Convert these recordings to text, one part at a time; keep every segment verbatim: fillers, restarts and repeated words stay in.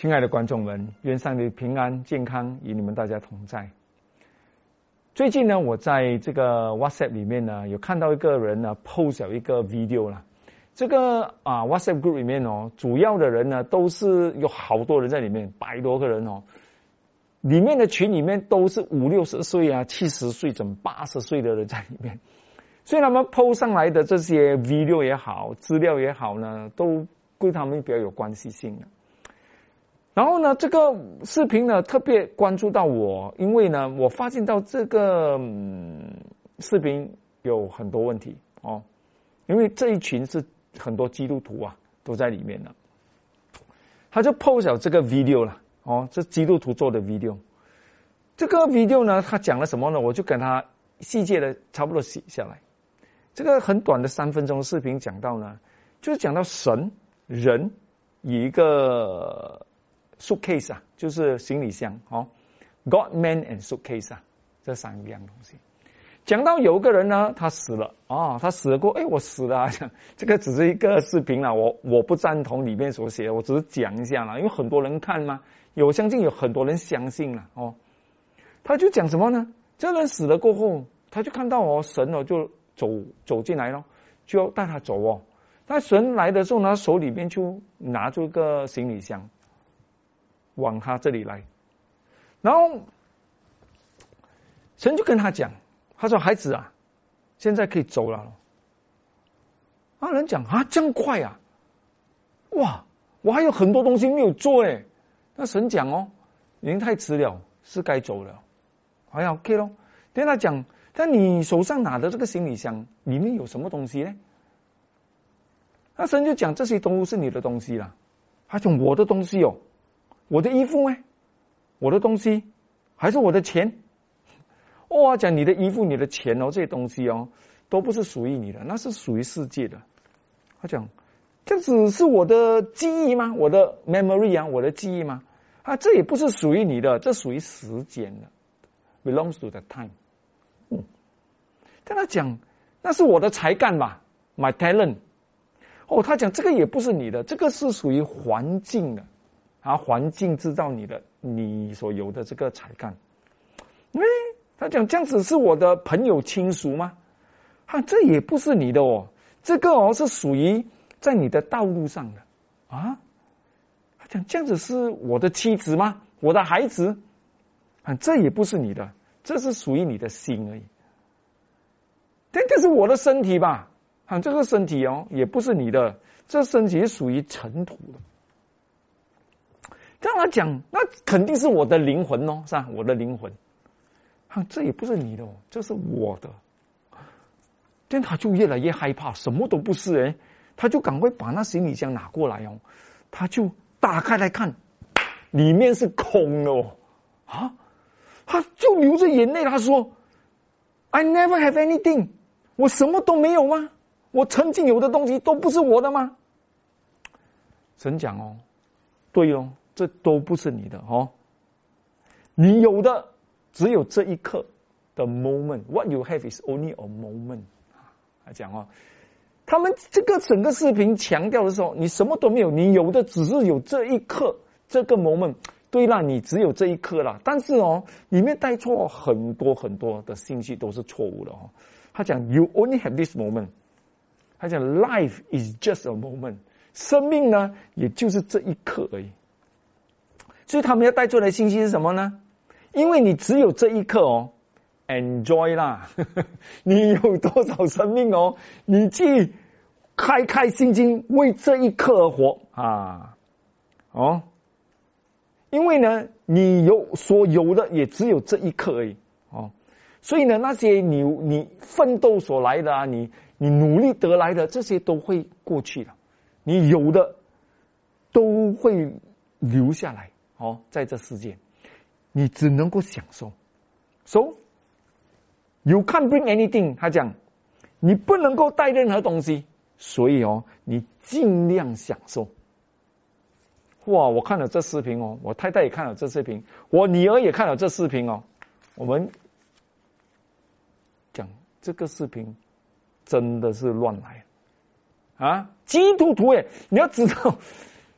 亲爱的观众们，愿上帝平安健康与你们大家同在。最近呢，我在这个 WhatsApp 里面呢，有看到一个人呢 post 有一个 video 啦。这个啊 WhatsApp group 里面哦，主要的人呢都是有好多人在里面，百多个人哦。里面的群里面都是五六十岁啊、七十岁、整八十岁的人在里面。所以他们 post 上来的这些 video 也好、资料也好呢，都对他们比较有关系性的。然后呢，这个视频呢特别关注到我，因为呢，我发现到这个、嗯、视频有很多问题哦，因为这一群是很多基督徒啊都在里面的，他就 post 了这个 video 了哦，这基督徒做的 video。这个 video 呢，他讲了什么呢？我就跟他细节的差不多写下来。这个很短的三分钟的视频讲到呢，就是讲到神、人以一个suitcase 啊，就是行李箱哦 ，God, man and suitcase 啊，这三样东西。讲到有一个人呢，他死了哦，他死了过，哎，我死了、啊，这个只是一个视频啦，我我不赞同里面所写的，我只是讲一下啦，因为很多人看嘛，有相信有很多人相信了哦。他就讲什么呢？这个人死了过后，他就看到哦，神哦就走走进来了，就要带他走哦。那神来的时候呢，手里面就拿出一个行李箱。往他这里来，然后神就跟他讲，他说：“孩子啊，现在可以走了。”啊，人讲啊，这样快啊！哇，我还有很多东西没有做诶。那神讲哦，已经太迟了，是该走了。哎呀 ，OK 咯。跟他讲，但你手上拿的这个行李箱里面有什么东西呢？那神就讲，这些都是你的东西啦。他讲我的东西哦。我的衣服呢？我的东西还是我的钱？哇，讲你的衣服、你的钱哦，这些东西哦，都不是属于你的，那是属于世界的。他讲，这只是我的记忆吗？我的 memory 啊，我的记忆吗？啊，这也不是属于你的，这属于时间的 ，belongs to the time。嗯，跟他讲，那是我的才干吧 ，my talent。哦，他讲这个也不是你的，这个是属于环境的。啊，环境制造你的你所有的这个才干。哎，他讲这样子是我的朋友亲属吗？啊，这也不是你的哦，这个哦是属于在你的道路上的啊。他讲这样子是我的妻子吗？我的孩子？啊，这也不是你的，这是属于你的心而已。但这是我的身体吧？啊，这个身体哦也不是你的，这身体是属于尘土的。这样他讲，那肯定是我的灵魂哦，是吧？我的灵魂，啊，这也不是你的哦，这是我的。但他就越来越害怕，什么都不是哎，他就赶快把那行李箱拿过来哦，他就打开来看，里面是空的哦，啊，他就流着眼泪，他说 ：“I never have anything， 我什么都没有吗？我曾经有的东西都不是我的吗？”神讲哦，对哦。这都不是你的哦，你有的只有这一刻的 moment。What you have is only a moment。他讲哦，他们这个整个视频强调的时候，你什么都没有，你有的只是有这一刻这个 moment。对啦，你只有这一刻啦，但是哦，里面带错很多很多的信息都是错误的哦。他讲 You only have this moment。他讲 Life is just a moment。生命呢，也就是这一刻而已。所以他们要带出来的信息是什么呢？因为你只有这一刻哦 ，enjoy 啦，你有多少生命哦，你去开开心心为这一刻而活啊，哦，因为呢，你有所有的也只有这一刻而已哦，所以呢，那些你你奋斗所来的啊，你你努力得来的这些都会过去的，你有的都会留下来。哦，在这世界，你只能够享受。So you can't bring anything。他讲，你不能够带任何东西，所以哦，你尽量享受。哇！我看了这视频哦，我太太也看了这视频，我女儿也看了这视频哦。我们讲这个视频真的是乱来啊！基督徒诶，你要知道。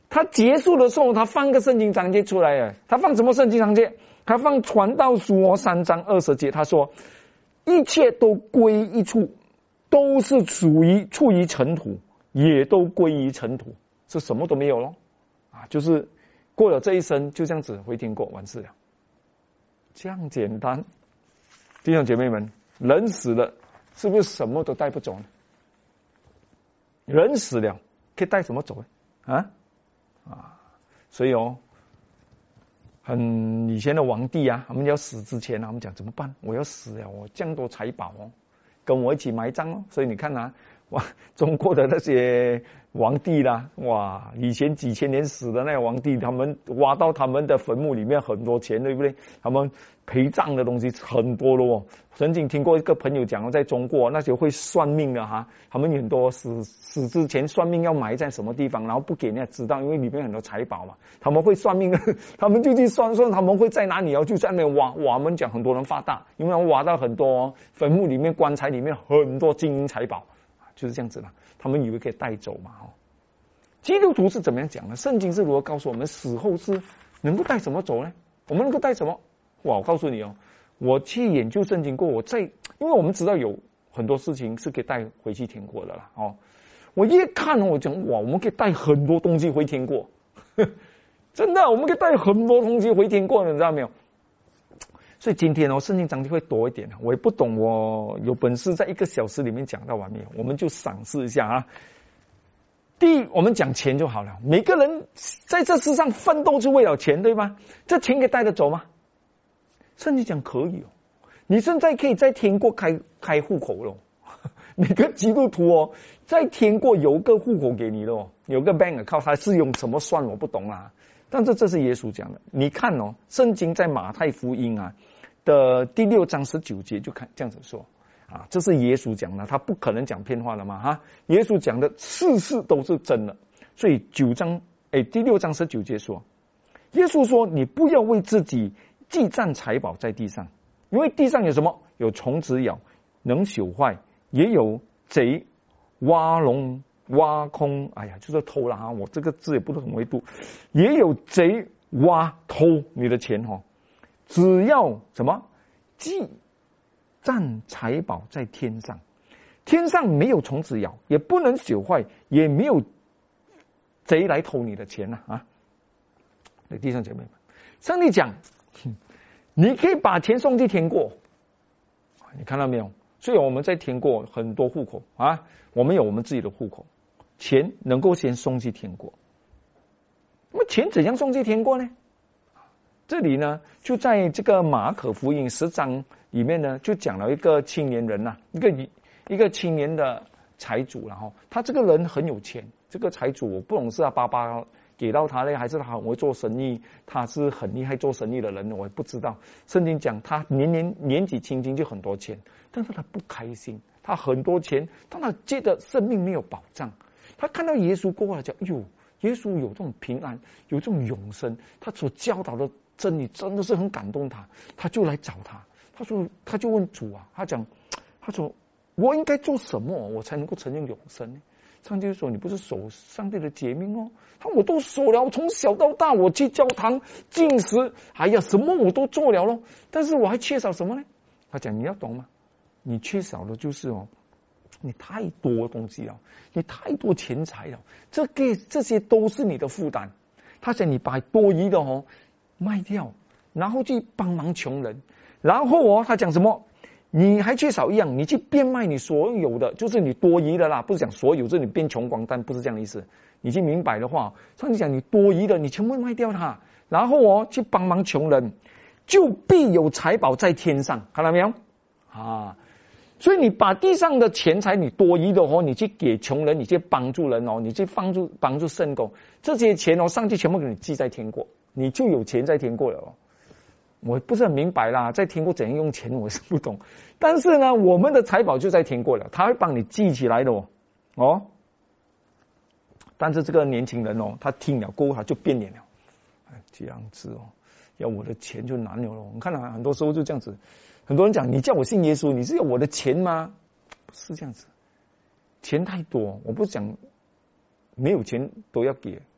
他结束的时候，他放个圣经章节出来了。他放什么圣经章节？他放传道书哦，三章二十节。他说，一切都归一处，都是属于处于尘土，也都归于尘土，是什么都没有咯。啊，就是过了这一生，就这样子回天过，完事了，这样简单。弟兄姐妹们，人死了，是不是什么都带不走呢？人死了，可以带什么走呢？啊？啊，所以哦，很以前的皇帝啊，他们要死之前啊，我们讲怎么办？我要死了，我这样多财宝哦，跟我一起埋葬哦。所以你看啊，哇，中国的那些皇帝啦，哇，以前几千年死的那些皇帝，他们挖到他们的坟墓里面很多钱，对不对？他们陪葬的东西很多了哦。曾经听过一个朋友讲，在中国那些会算命的哈，他们很多死死之前算命要埋在什么地方，然后不给人家知道，因为里面很多财宝嘛。他们会算命的，他们就去算算他们会在哪里哦，就在那边挖。哇，我们讲很多人发大，因为他们挖到很多坟墓里面、棺材里面很多金银财宝，就是这样子啦。他们以为可以带走嘛哦。基督徒是怎么样讲呢？圣经是如何告诉我们死后是能够带什么走呢？我们能够带什么？哇，我告诉你哦。我去研究圣经过，我在，因为我们知道有很多事情是可以带回去天国的啦，哦，我一看我讲哇，我们可以带很多东西回天国，真的，我们可以带很多东西回天国，你知道没有？所以今天哦，圣经章节会多一点，我也不懂，我有本事在一个小时里面讲到完没有？我们就赏识一下啊。第一，我们讲钱就好了，每个人在这世上奋斗是为了钱，对吧？这钱可以带得走吗？圣经讲可以哦，你现在可以在天国开开户口了。每个基督徒哦，在天国有个户口给你了，有个 bank account， 他是用什么算我不懂啦。但是这是耶稣讲的，你看哦，圣经在马太福音啊的第六章十九节就看这样子说啊，这是耶稣讲的，他不可能讲骗话的嘛哈。耶稣讲的事事都是真的，所以九章哎第六章十九节说，耶稣说你不要为自己积攒财宝在地上，因为地上有什么？有虫子咬，能朽坏；也有贼挖窿挖空。哎呀，就是偷了哈，我这个字也不是很会读。也有贼挖偷你的钱哈。只要什么？积攒财宝在天上，天上没有虫子咬，也不能朽坏，也没有贼来偷你的钱呐啊！弟兄姐妹们，上帝讲。你可以把钱送去天国，你看到没有？所以我们在天国很多户口啊，我们有我们自己的户口，钱能够先送去天国。那么钱怎样送去天国呢？这里呢，就在这个马可福音十章里面呢，就讲了一个青年人呐、啊，一个一个青年的财主，然后他这个人很有钱，这个财主我不懂是他爸爸给到他呢，还是他很会做生意？他是很厉害做生意的人，我也不知道。圣经讲他年年年纪轻轻就很多钱，但是他不开心，他很多钱，但他觉得生命没有保障。他看到耶稣过来讲，哟，耶稣有这种平安，有这种永生，他所教导的真理真的是很感动他，他就来找他。他说，他就问主啊，他讲，他说我应该做什么，我才能够承认永生呢？上帝就说：“你不是守上帝的诫命哦？他我都守了，从小到大我去教堂进食，哎呀，什么我都做了咯。但是我还缺少什么呢？”他讲：“你要懂吗？你缺少的就是哦，你太多东西了，你太多钱财了，这个这些都是你的负担。”他讲：“你把多余的哦卖掉，然后去帮忙穷人，然后哦，他讲什么？”你还缺少一样，你去变卖你所有的，就是你多余的啦，不是讲所有，就是你变穷光蛋，不是这样的意思。你去明白的话，上帝讲你多余的，你全部卖掉它，然后哦去帮忙穷人，就必有财宝在天上，看到没有啊？所以你把地上的钱财，你多余的哦，你去给穷人，你去帮助人哦，你去帮助帮助圣工，这些钱哦，上帝全部给你记在天国，你就有钱在天国了哦。我不是很明白啦，在天国怎样用钱我是不懂，但是呢，我们的财宝就在天国了，他会帮你记起来的哦。哦，但是这个年轻人哦，他听了过后他就变脸了，这样子哦，要我的钱就难了咯。你看啊，很多时候就这样子，很多人讲你叫我信耶稣，你是要我的钱吗？不是这样子，钱太多，我不是讲没有钱都要给，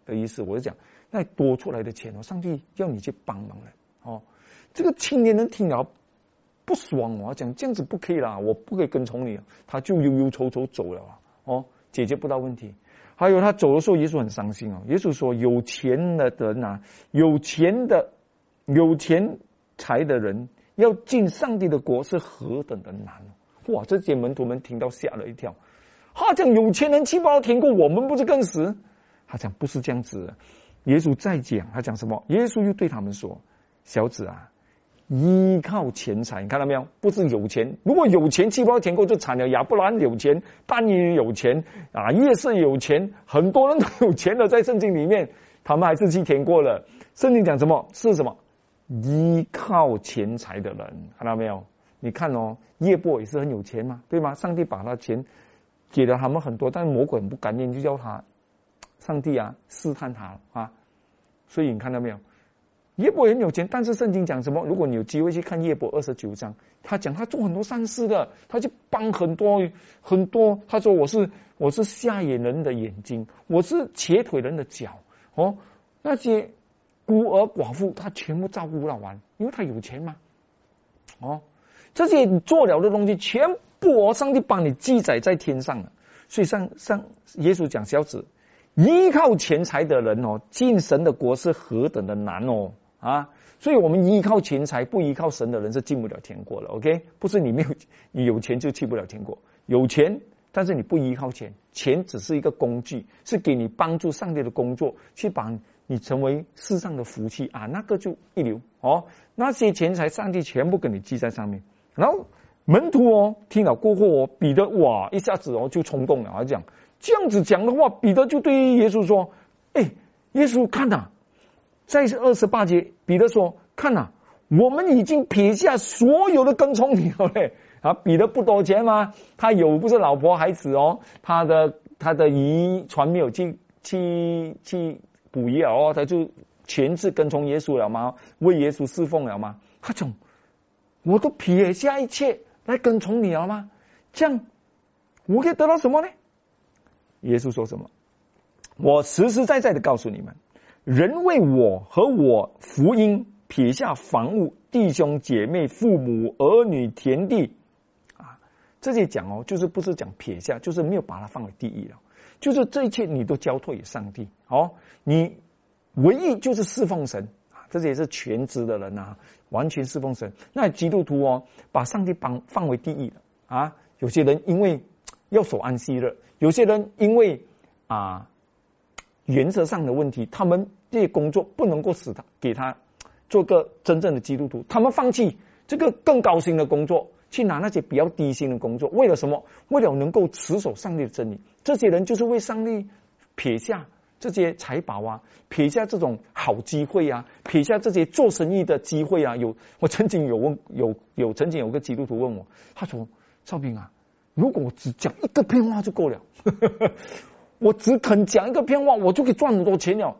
的意思，我是讲那多出来的钱哦，上帝要你去帮忙了哦。这个青年人听了不爽哦，讲这样子不可以啦，我不可以跟从你，他就忧忧愁愁走了哦，解决不到问题。还有他走的时候，耶稣很伤心哦。耶稣说：“有钱的人啊，有钱的、有钱财的人要进上帝的国是何等的难！”哇，这些门徒们听到吓了一跳。他讲有钱人七八天过，我们不是更死？他讲不是这样子的。耶稣再讲，他讲什么？耶稣又对他们说：“小子啊，依靠钱财，你看到没有？不是有钱，如果有钱七八天过就惨了。亚伯兰有钱，但也有钱啊，耶稣有钱，很多人都有钱了，在圣经里面，他们还是去填过了。圣经讲什么？是什么？依靠钱财的人，看到没有？你看哦，耶伯也是很有钱嘛，对吗？上帝把他钱给了他们很多，但魔鬼很不甘愿，就叫他上帝啊试探他啊。所以你看到没有？耶伯很有钱，但是圣经讲什么？如果你有机会去看耶伯二十九章，他讲他做很多善事的，他去帮很多很多。他说我是我是瞎眼人的眼睛，我是瘸腿人的脚哦。那些孤儿寡妇，他全部照顾到完，因为他有钱嘛哦。这些你做了的东西，全部哦，上帝帮你记载在天上了。所以上上耶稣讲，小子，依靠钱财的人哦，进神的国是何等的难哦啊！所以我们依靠钱财，不依靠神的人是进不了天国了。OK， 不是你没有你有钱就去不了天国，有钱但是你不依靠钱，钱只是一个工具，是给你帮助上帝的工作，去把你成为世上的福气啊，那个就一流哦。那些钱财，上帝全部给你记在上面。然后门徒哦，听了过后哦，彼得哇一下子哦就冲动了，他讲这样子讲的话，彼得就对耶稣说：“哎，耶稣看呐、啊，在二十八节，彼得说：看呐、啊，我们已经撇下所有的跟从你了嘞。啊，彼得不多钱吗？他有不是老婆孩子哦，他的他的遗传没有去去去补遗哦，他就全职跟从耶稣了吗？为耶稣侍奉了吗？他讲。”我都撇下一切来跟从你了吗？这样我可以得到什么呢？耶稣说什么？我实实在在的告诉你们，人为我和我福音撇下房屋、弟兄姐妹、父母、儿女、田地啊，这些讲哦，就是不是讲撇下，就是没有把它放为第一了，就是这一切你都交托给上帝哦，你唯一就是侍奉神。这些是全职的人啊，完全侍奉神。那基督徒哦，把上帝放放为第一了啊。有些人因为要守安息日，有些人因为啊原则上的问题，他们这些工作不能够使他给他做个真正的基督徒，他们放弃这个更高薪的工作，去拿那些比较低薪的工作，为了什么？为了能够持守上帝的真理。这些人就是为上帝撇下这些财宝啊，撇下这种好机会啊，撇下这些做生意的机会啊。有我曾经有问有有曾经有个基督徒问我，他说：“少平啊，如果我只讲一个骗话就够了，我只肯讲一个骗话，我就可以赚很多钱了。”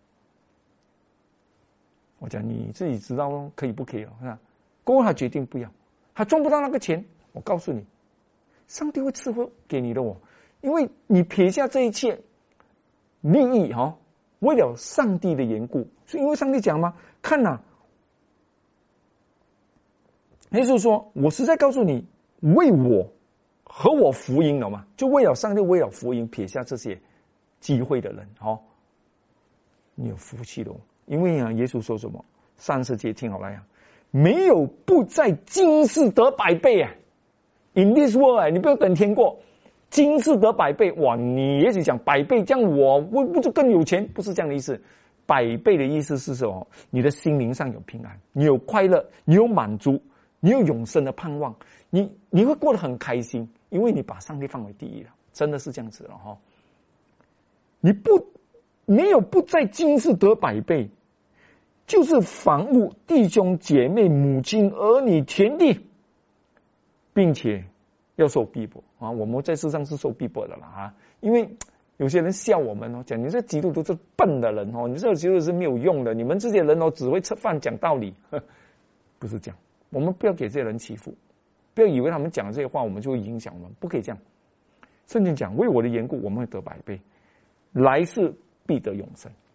我讲你自己知道咯，可以不可以了？是吧？过后他决定不要，他赚不到那个钱。我告诉你，上帝会赐福给你的哦，因为你撇下这一切。利益哈、哦，为了上帝的缘故，所以因为上帝讲嘛，看呐、啊，耶稣说：“我实在告诉你，为我和我福音了嘛，就为了上帝，为了福音，撇下这些机会的人，哦，你有福气的、哦。因为啊，耶稣说什么？三十节听好了呀，没有不在今世得百倍啊 ，in this world 啊，你不要等天过。”今世得百倍，哇！你也许讲百倍，这样我我不就更有钱？不是这样的意思。百倍的意思是什么？你的心灵上有平安，你有快乐，你有满足，你有永生的盼望，你你会过得很开心，因为你把上帝放为第一了，真的是这样子了哈。你不没有不在今世得百倍，就是房屋、弟兄姐妹、母亲、儿女、田地，并且。要受逼迫啊！我们在世上是受逼迫的了啊！因为有些人笑我们哦，讲你这基督徒是笨的人哦，你这基督徒是没有用的，你们这些人哦只会吃饭讲道理，呵不是这样。我们不要给这些人欺负，不要以为他们讲这些话我们就会影响我们，不可以这样。圣经讲为我的缘故我们会得百倍，来世必得永生。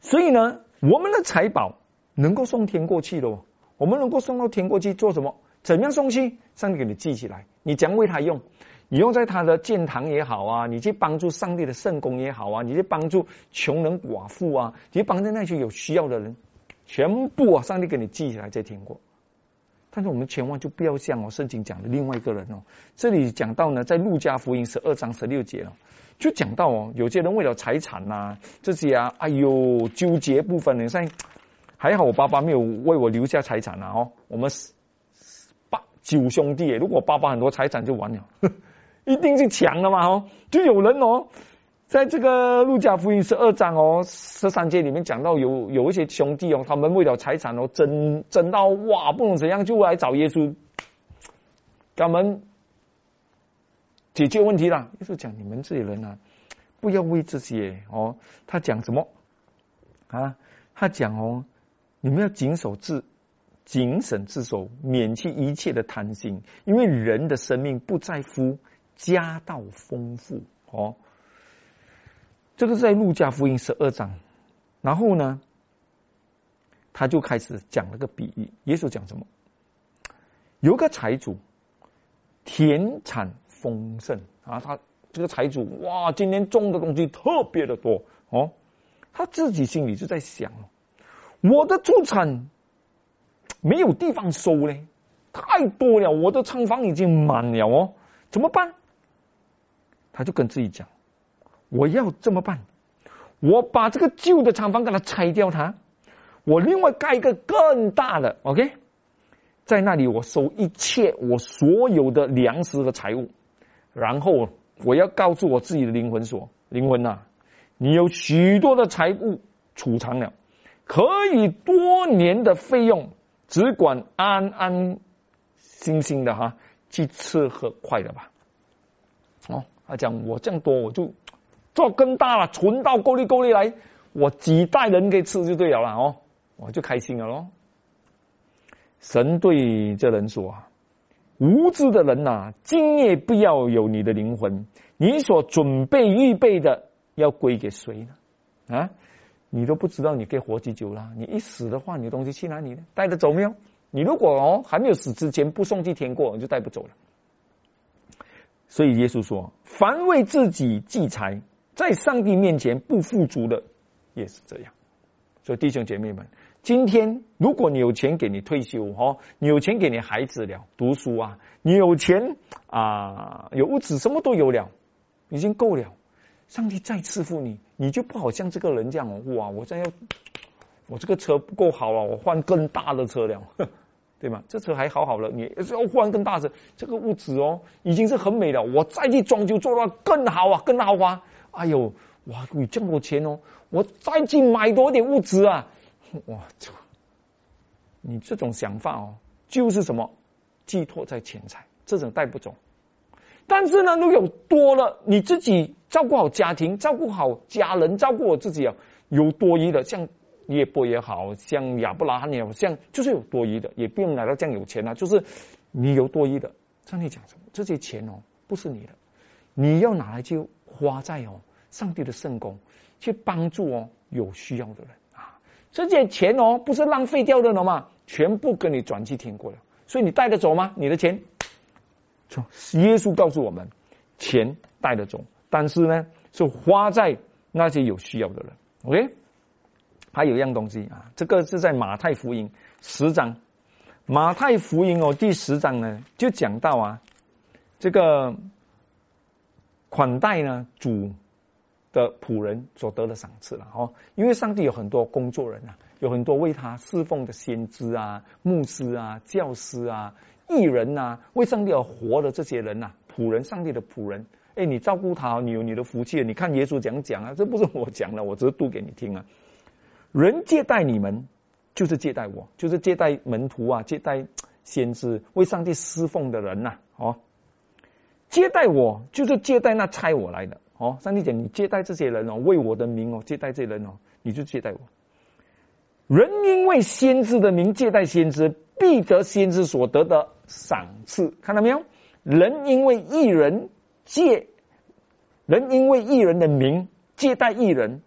所以呢，我们的财宝能够送天过去的，我们能够送到天过去做什么？怎样送去？上帝给你记起来，你将为他用，你用在他的建堂也好啊，你去帮助上帝的圣工也好啊，你去帮助穷人寡妇啊，你去帮助那些有需要的人，全部啊，上帝给你记起来在天国。但是我们千万就不要像哦，圣经讲的另外一个人哦，这里讲到呢，在路加福音十二章十六节了，就讲到哦，有些人为了财产呐、啊，这些啊，哎呦，纠结部分呢，像还好我爸爸没有为我留下财产啊，哦，我们八九兄弟，如果爸爸很多财产就完了，一定是抢了嘛，哦，就有人哦。在这个路加福音十二章哦十三节里面讲到有有一些兄弟哦，他们为了财产哦争争到哇不能怎样，就来找耶稣，给他们解决问题了。耶稣讲你们这些人啊，不要为这些哦。他讲什么啊？他讲哦，你们要谨守自谨慎自守，免去一切的贪心，因为人的生命不在乎家道丰富哦。这个是在路加福音十二章，然后呢，他就开始讲了个比喻。耶稣讲什么？有个财主，田产丰盛啊，他这个财主哇，今年种的东西特别的多哦，他自己心里就在想，我的出产没有地方收嘞，太多了，我的仓房已经满了哦，怎么办？他就跟自己讲。我要这么办，我把这个旧的厂房给它拆掉它，我另外盖一个更大的 OK， 在那里我收一切我所有的粮食和财物，然后我要告诉我自己的灵魂说，灵魂啊，你有许多的财物储藏了，可以多年的费用，只管安安心心的哈去吃喝快乐吧。哦，他讲我这样多我就做更大了，存到够力够力来，我几代人可以吃就对了啦哦，我就开心了咯。神对这人说啊，无知的人呐、啊，今夜不要有你的灵魂，你所准备预备的要归给谁呢？啊，你都不知道你可以活几久了，你一死的话，你的东西去哪里呢？带得走没有？你如果哦还没有死之前不送去天国，你就带不走了。所以耶稣说，凡为自己积财，在上帝面前不富足的也是这样。所以弟兄姐妹们，今天如果你有钱给你退休哦，你有钱给你孩子了读书啊，你有钱啊，有物质什么都有了，已经够了。上帝再赐福你，你就不好像这个人这样哦，哇，我这样要我这个车不够好啊，我换更大的车了，对吗？这车还好好了，你要换更大车，这个屋子哦已经是很美了，我再去装修做到更好啊，更豪华。哎呦，哇，你这么多钱哦，我再去买多点物质啊，哇，你这种想法哦，就是什么寄托在钱财，这种带不走。但是呢，如果有多了，你自己照顾好家庭，照顾好家人，照顾我自己啊，有多余的，像耶波也好，像亚伯拉罕也好，像就是有多余的，也不用来到这样有钱啊，就是你有多余的。上帝讲什么？这些钱哦，不是你的，你要拿来就花在哦上帝的圣工，去帮助哦有需要的人啊。这些钱哦不是浪费掉的了吗？全部跟你转去天国了。所以你带得走吗？你的钱？耶稣告诉我们，钱带得走，但是呢是花在那些有需要的人。 OK， 还有一样东西啊，这个是在马太福音十章，马太福音哦第十章呢就讲到啊，这个款待呢主的仆人所得的赏赐了哦，因为上帝有很多工作人啊，有很多为他侍奉的先知啊、牧师啊、教师啊、义人啊，为上帝而活的这些人呐、啊，仆人，上帝的仆人，哎，你照顾他，你有你的福气。你看耶稣讲讲啊，这不是我讲的，我只是读给你听啊。人接待你们，就是接待我，就是接待门徒啊，接待先知，为上帝侍奉的人呐、啊，哦，接待我就是接待那差我来的。哦，上帝讲你接待这些人哦，为我的名哦，接待这些人哦，你就接待我。人因为先知的名接待先知，必得先知所得的赏赐。看到没有？人因为义人借，人因为义人的名接待义人，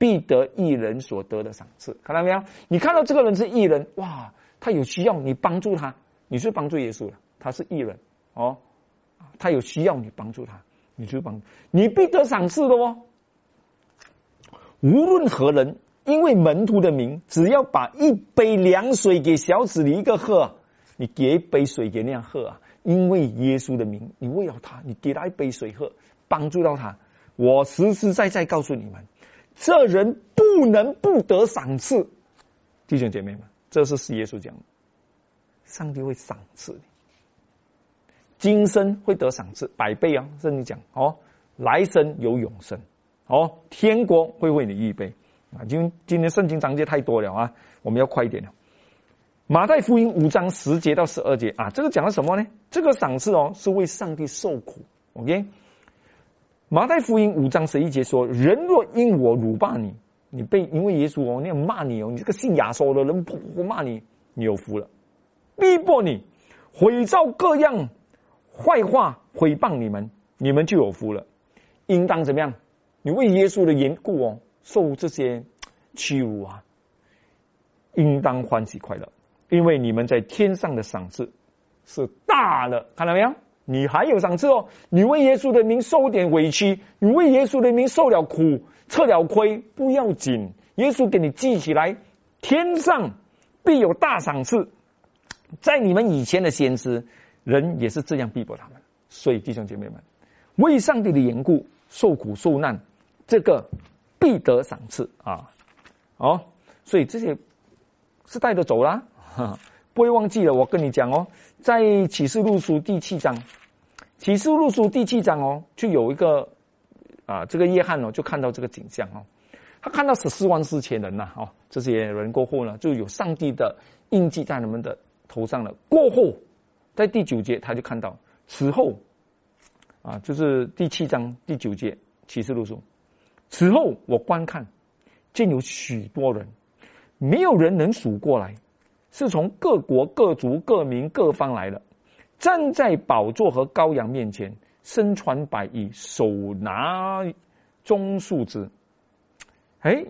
必得义人所得的赏赐。看到没有？你看到这个人是义人，哇，他有需要你帮助他，你是帮助耶稣的，他是义人哦，他有需要你帮助他，你去帮，你必得赏赐的哦。无论何人，因为门徒的名，只要把一杯凉水给小子的一个喝，你给一杯水给那样喝啊，因为耶稣的名，你为了他，你给他一杯水喝，帮助到他，我实实在在告诉你们，这人不能不得赏赐。弟兄姐妹们，这是是耶稣讲的，上帝会赏赐你，今生会得赏赐百倍啊，圣经讲哦，来生有永生哦，天国会为你预备啊。今今天圣经章节太多了啊，我们要快一点了。马太福音五章十节到十二节啊，这个讲了什么呢？这个赏赐哦，是为上帝受苦。OK， 马太福音五章十一节说：人若因我辱骂你，你被因为耶稣哦那样骂你哦，你这个信亚说的人不骂你，你有福了；逼迫你，毁造各样坏话毁谤你们，你们就有福了。应当怎么样？你为耶稣的缘故哦，受这些屈辱啊，应当欢喜快乐，因为你们在天上的赏赐是大了。看到没有？你还有赏赐哦。你为耶稣的名受点委屈，你为耶稣的名受了苦，吃了亏，不要紧，耶稣给你记起来，天上必有大赏赐。在你们以前的先知，人也是这样逼迫他们。所以弟兄姐妹们，为上帝的缘故受苦受难，这个必得赏赐啊！哦，所以这些是带着走啦，不会忘记了。我跟你讲哦，在启示录书第七章，启示录书第七章哦，就有一个啊，这个约翰哦，就看到这个景象哦，他看到十四万四千人呐、啊，哦，这些人过后呢，就有上帝的印记在他们的头上了。过后，在第九节他就看到，此后啊，就是第七章第九节启示录书，此后我观看，见有许多人，没有人能数过来，是从各国各族各民各方来的，站在宝座和羔羊面前，身穿白衣，手拿棕树枝。哎，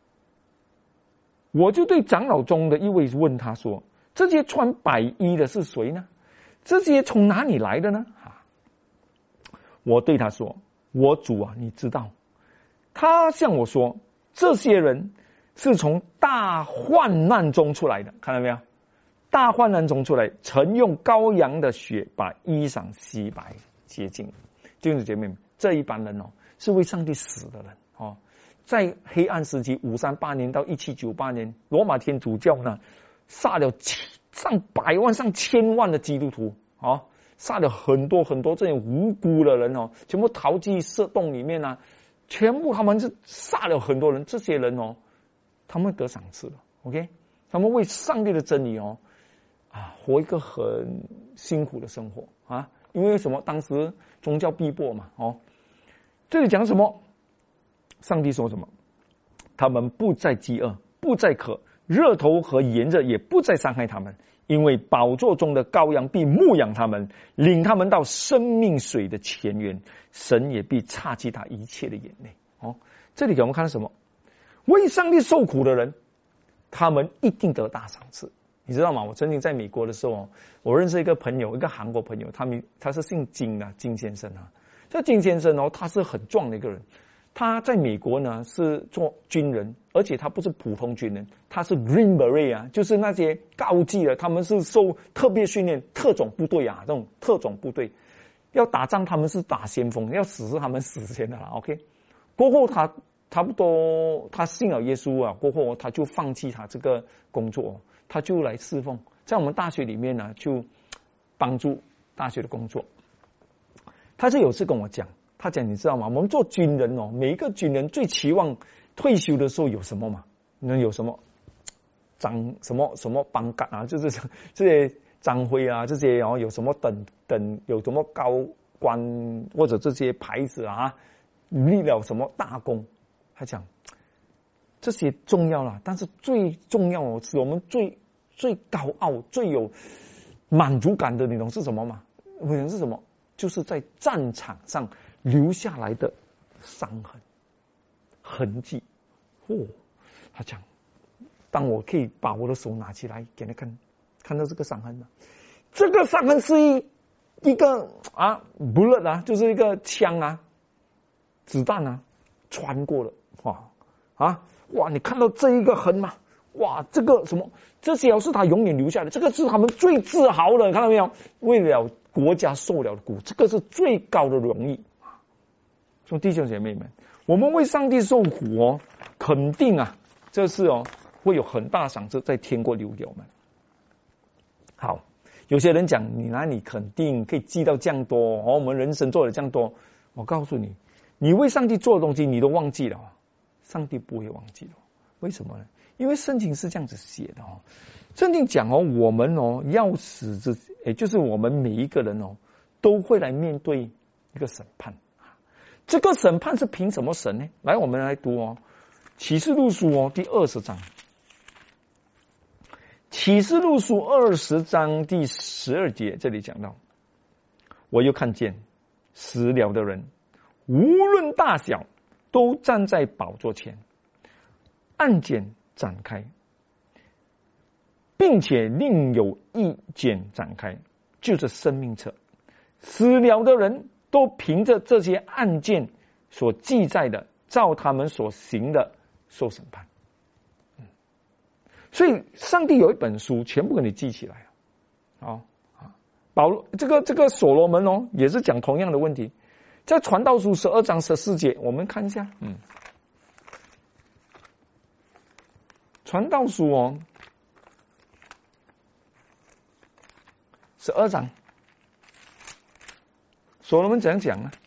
我就对长老中的一位问他说：这些穿白衣的是谁呢？这些从哪里来的呢？啊，我对他说：我主啊，你知道。他向我说：这些人是从大患难中出来的，看到没有？大患难中出来，曾用羔羊的血把衣裳洗白洁净。弟兄姐妹们，这一班人哦，是为上帝死的人哦。在黑暗时期五三八年到一七九八年，罗马天主教呢杀了上百万上千万的基督徒哦，杀了很多很多这些无辜的人哦，全部逃进射洞里面啊，全部他们是杀了很多人。这些人哦，他们得赏赐了 ，OK， 他们为上帝的真理哦啊，活一个很辛苦的生活啊，因为什么？当时宗教逼迫嘛，哦，这里讲什么？上帝说什么？他们不再饥饿，不再渴，热头和炎热也不再伤害他们，因为宝座中的羔羊必牧养他们，领他们到生命水的泉源，神也必擦去他一切的眼泪。哦，这里给我们看到什么？为上帝受苦的人，他们一定得大赏赐。你知道吗？我曾经在美国的时候，我认识一个朋友，一个韩国朋友，他们他是姓金啊，金先生啊。这金先生哦，他是很壮的一个人。他在美国呢是做军人，而且他不是普通军人，他是 Green Beret 啊，就是那些高级的，他们是受特别训练特种部队啊，这种特种部队要打仗，他们是打先锋，要死是他们死先的啦。OK， 过后他差不多他信了耶稣啊，过后他就放弃他这个工作，他就来侍奉，在我们大学里面呢就帮助大学的工作。他就有次跟我讲。他讲，你知道吗？我们做军人哦，每一个军人最期望退休的时候有什么嘛？能有什么章什么什么班杆啊？就是这些章徽啊，这些哦有什么等等有什么高官或者这些牌子啊，立了什么大功？他讲这些重要了，但是最重要哦，是我们最最高傲、最有满足感的那种是什么嘛？可能是什么？就是在战场上留下来的伤痕、痕迹、 哦，他讲，当我可以把我的手拿起来给他看，看到这个伤痕了，这个伤痕是一一个啊 bullet 啊，就是一个枪啊，子弹啊穿过了，哇啊哇，你看到这一个痕吗？哇，这个什么，这些是他永远留下的，这个是他们最自豪的，看到没有？为了国家受了苦，这个是最高的荣誉。说弟兄姐妹们，我们为上帝受苦哦，肯定啊，这是哦会有很大赏赐在天国留给我们。好，有些人讲你哪里肯定可以记到这样多哦，我们人生做了这样多，我告诉你，你为上帝做的东西你都忘记了，上帝不会忘记的。为什么呢？因为圣经是这样子写的哦，圣经讲哦，我们哦要使之，也就是我们每一个人哦都会来面对一个审判。这个审判是凭什么审呢？来，我们来读哦，启示录书哦第二十章，启示录书二十章第十二节，这里讲到，我又看见死了的人，无论大小，都站在宝座前，案卷展开，并且另有一卷展开，就是生命册。死了的人都凭着这些案件所记载的，照他们所行的受审判。嗯、所以上帝有一本书，全部给你记起来了。好、哦，保罗这个这个所罗门哦，也是讲同样的问题，在传道书十二章十四节，我们看一下，嗯，传道书哦，十二章。所罗门怎样讲呢？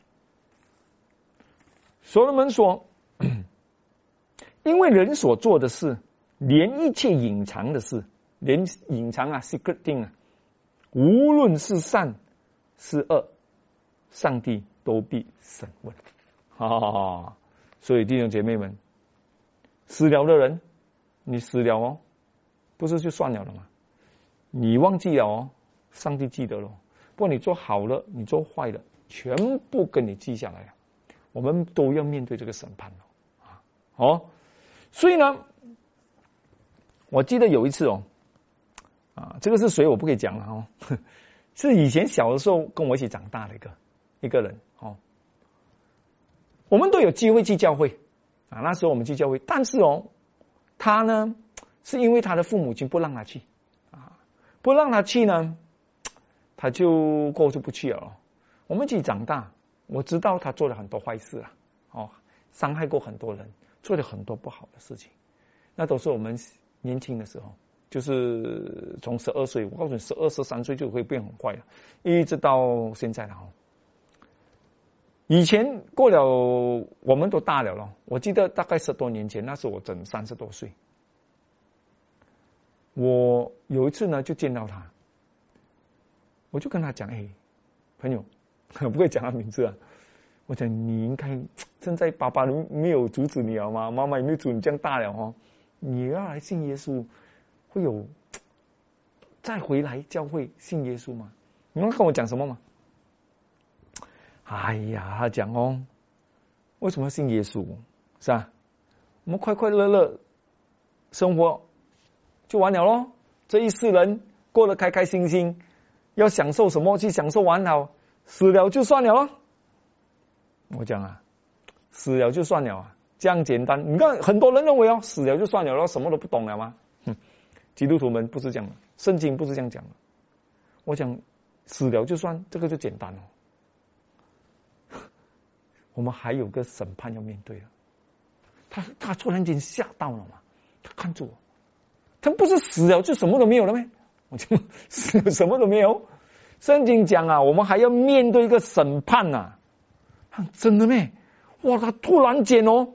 所罗门说，因为人所做的事，连一切隐藏的事，连隐藏啊 secret thing 啊，无论是善是恶，上帝都必审问。啊，所以弟兄姐妹们，死了的人，你死了哦，不是就算了了吗？你忘记了哦，上帝记得了。不管你做好了，你做坏了，全部跟你记下来了。我们都要面对这个审判了，哦，所以呢，我记得有一次哦，啊，这个是谁我不可以讲了哦，是以前小的时候跟我一起长大的一个一个人哦，我们都有机会去教会啊，那时候我们去教会，但是哦，他呢是因为他的父母亲不让他去啊，不让他去呢。他就过就不去了。我们一起长大，我知道他做了很多坏事啊，哦，伤害过很多人，做了很多不好的事情。那都是我们年轻的时候，就是从十二岁，我告诉你，十二十三岁就会变很坏了，一直到现在了。以前过了，我们都大了了。我记得大概十多年前，那时我整三十多岁。我有一次呢，就见到他。我就跟他讲，哎，朋友，不会讲他名字啊。我讲你应该现在爸爸没有阻止你了吗？妈妈也没有阻止你这样大了哦，你要来信耶稣，会有再回来教会信耶稣吗？你能跟我讲什么吗？哎呀，他讲哦，为什么要信耶稣？是吧？我们快快乐乐生活就完了咯，这一世人过得开开心心。要享受什么去享受完好，死了就算了啊！我讲啊，死了就算了啊，这样简单。你看很多人认为哦，死了就算了，什么都不懂了吗？哼，基督徒们不是这样的，圣经不是这样讲的。我讲死了就算，这个就简单了。我们还有个审判要面对了。他他突然间吓到了嘛，他看住我，他不是死了就什么都没有了吗？我就什么都没有。圣经讲啊，我们还要面对一个审判呐、啊，真的咩？哇，他突然间哦，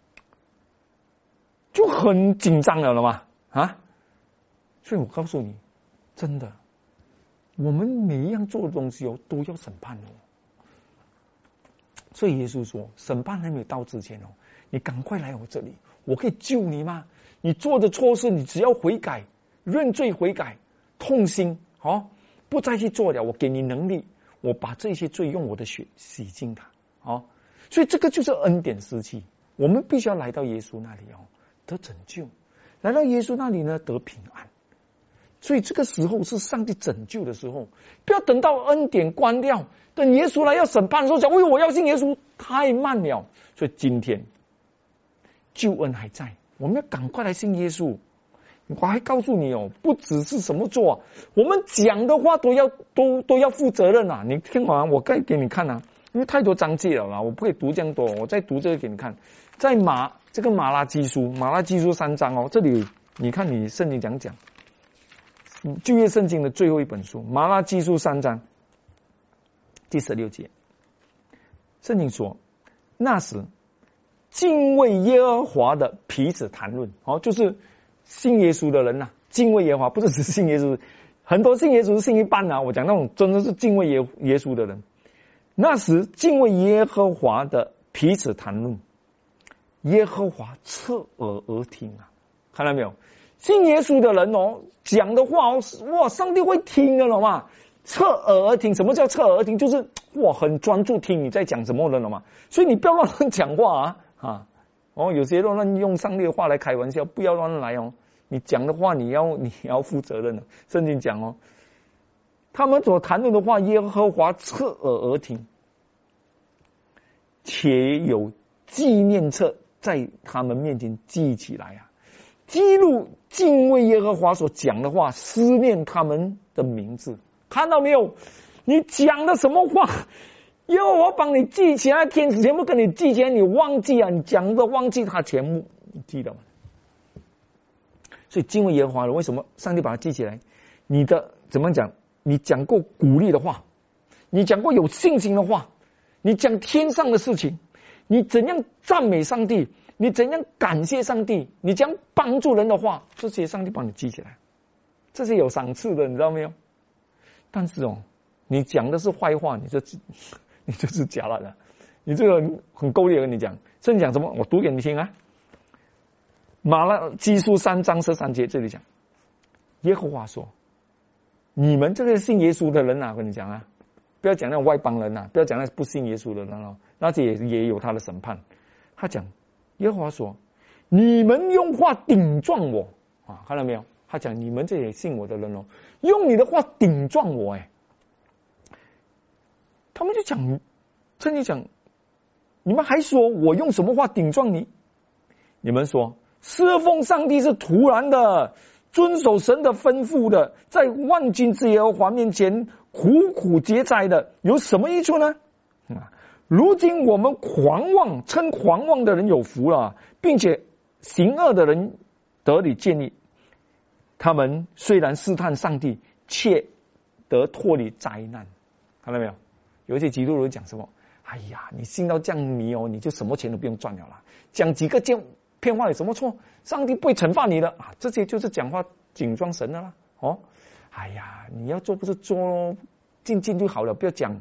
就很紧张了了嘛啊！所以我告诉你，真的，我们每一样做的东西哦，都要审判哦。所以耶稣说，审判还没有到之前哦，你赶快来我这里，我可以救你吗？你做的错事，你只要悔改、认罪悔改。痛心，哦，不再去做了。我给你能力，我把这些罪用我的血洗净它，哦，所以这个就是恩典时期。 我们必须要来到耶稣那里哦，得拯救，来到耶稣那里呢，得平安。所以这个时候是上帝拯救的时候，不要等到恩典关掉，等耶稣来要审判的时候讲，哎呦，我要信耶稣，太慢了。所以今天救恩还在，我们要赶快来信耶稣。我还告诉你哦，不只是什么做，我们讲的话都要都都要负责任啊！你听完我该给你看啊，因为太多章节了啦，我不可以读这样多，我再读这个给你看。在马这个马拉基书，马拉基书三章哦，这里你看你圣经讲讲。旧约圣经的最后一本书，马拉基书三章第十六节，圣经说：“那时敬畏耶和华的彼此谈论。”哦，就是信耶稣的人呐、啊，敬畏耶和华，不是只信耶稣，很多信耶稣是信一半啊。我讲那种真的是敬畏耶耶稣的人，那时敬畏耶和华的彼此谈论，耶和华侧耳而听啊，看到没有？信耶稣的人哦，讲的话哦，哇，上帝会听的了嘛？侧耳而听，什么叫侧耳而听？就是哇，很专注听你在讲什么的了嘛。所以你不要乱讲话啊啊！哦，有些乱用上帝的话来开玩笑，不要乱来哦。你讲的话，你要你要负责任的。圣经讲哦，他们所谈论的话，耶和华侧耳而听，且有纪念册在他们面前记起来啊。记录敬畏耶和华所讲的话，思念他们的名字，看到没有？你讲的什么话，耶和华帮你记起来，天使全部跟你记起来，你忘记啊？你讲的忘记，他全部你记得吗？所以敬畏耶和华了，为什么上帝把它记起来？你的怎么讲？你讲过鼓励的话，你讲过有信心的话，你讲天上的事情，你怎样赞美上帝？你怎样感谢上帝？你将帮助人的话，这些上帝帮你记起来，这些有赏赐的，你知道没有？但是哦，你讲的是坏话，你就你就是假了的，你这个很够力。跟你讲，圣经讲什么？我读给你听啊。马拉基书三章十三节这里讲，耶和华说：“你们这个信耶稣的人啊，我跟你讲啊，不要讲那种外邦人啊，不要讲那不信耶稣的人哦，那这也也有他的审判。”他讲。耶和华说：“你们用话顶撞我啊，看到没有？他讲你们这些信我的人哦，用你的话顶撞我，哎，他们就讲，趁你讲，你们还说我用什么话顶撞你？你们说侍奉上帝是徒然的，遵守神的吩咐的，在万军之耶和华面前苦苦节哉的，有什么益处呢？啊！”如今我们狂妄，称狂妄的人有福了，并且行恶的人得以建立。他们虽然试探上帝，却得脱离灾难。看到没有？有一些基督徒讲什么？哎呀，你信到这样迷哦，你就什么钱都不用赚了啦。讲几个骗话有什么错？上帝不会惩罚你的啊！这些就是讲话顶撞神的啦。哦，哎呀，你要做不是做咯，静静就好了，不要讲。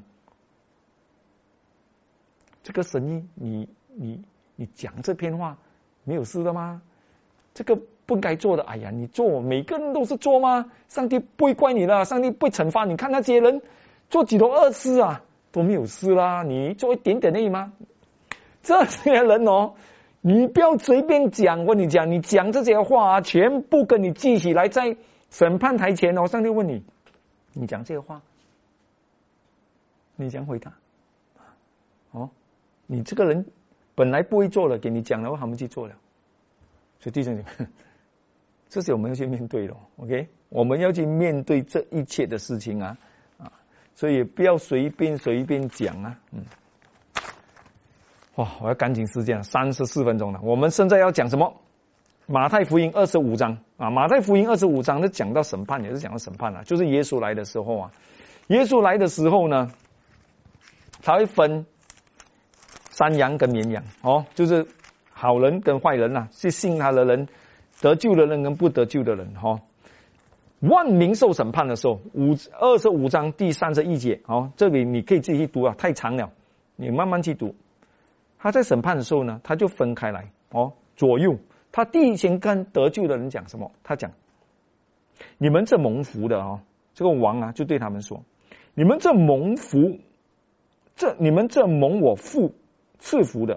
这个生意，你你你讲这篇话没有事的吗？这个不该做的，哎呀，你做，每个人都是做吗？上帝不会怪你的，上帝不会惩罚你。看那些人做几头恶事啊，都没有事啦，你做一点点而已吗？这些人哦，你不要随便讲。我跟你讲，你讲这些话啊，全部跟你记起来，在审判台前哦，上帝问你，你讲这些话，你讲回答，哦。你这个人本来不会做了，给你讲了，我还没去做了。所以弟兄姐妹，这是我们要去面对的 ，OK？ 我们要去面对这一切的事情啊啊！所以不要随便随便讲啊，嗯。哇，我要赶紧时间了，三十四分钟了。我们现在要讲什么？马太福音二十五章啊，马太福音二十五章，是讲到审判，也是讲到审判啊，就是耶稣来的时候啊，耶稣来的时候呢，他会分。山羊跟绵羊哦，就是好人跟坏人呐、啊，是信他的人，得救的人跟不得救的人哈、哦。万民受审判的时候，五二十五章第三十一节哦，这里你可以自己去读啊，太长了，你慢慢去读。他在审判的时候呢，他就分开来哦，左右。他第一先跟得救的人讲什么？他讲：你们这蒙福的哦，这个王啊，就对他们说：你们这蒙福，这你们这蒙我父赐福的，